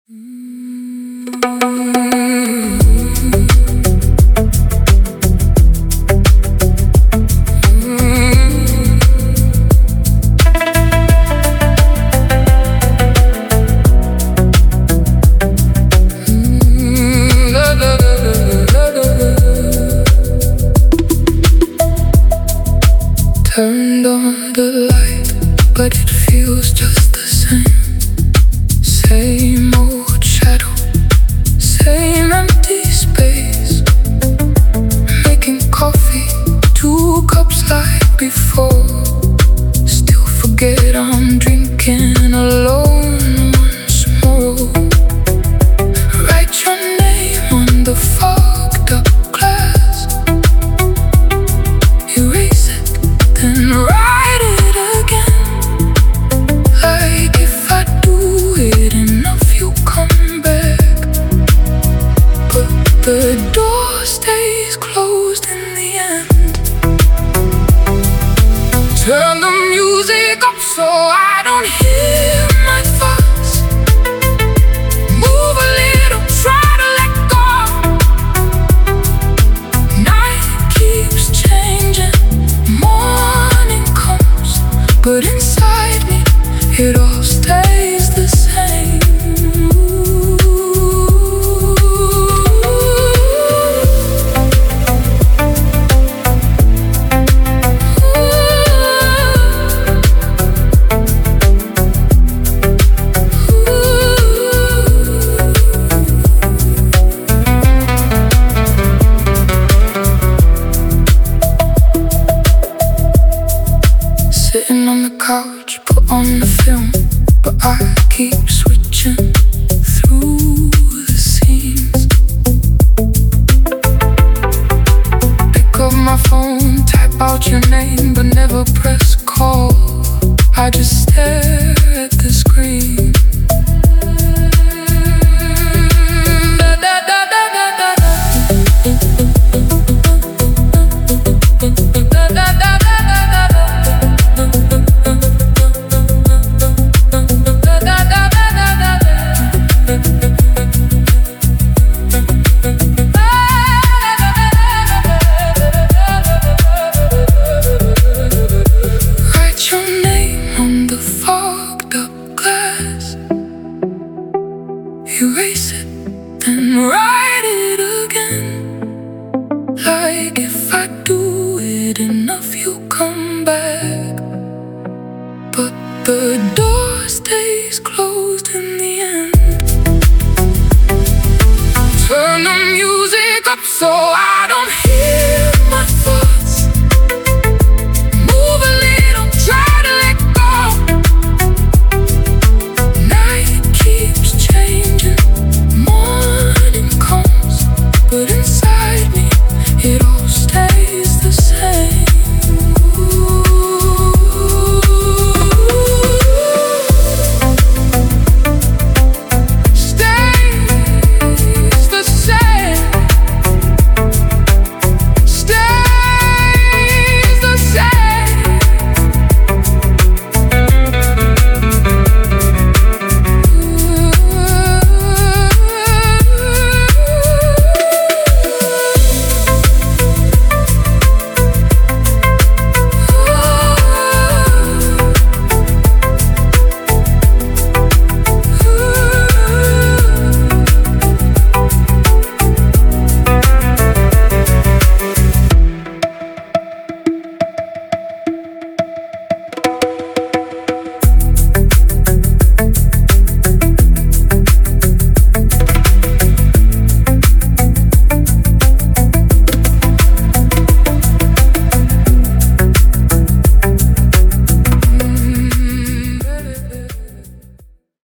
Turned on the light, but it feels just the same. Same old shadow, same empty space. Making coffee, 2 cups like before. Still forget I'm drinking alone once more. Write your name on the fogged up glass. Erase it, then write it again. Like if I do it enough, you'll come back. But the door stays closed in the end. Turn the music up so I don't hear my thoughts. Move a little, try to let go. Night keeps changing, morning comes, but inside me it all stays the same. Sitting on the couch, put on the film, but I keep switching through the scenes. Pick up my phone, type out your name, but never press call. I just stare at the screen. Erase it, then write it again. Like if I do it enough, you'll come back. But the door stays closed in the end. Turn the music up so I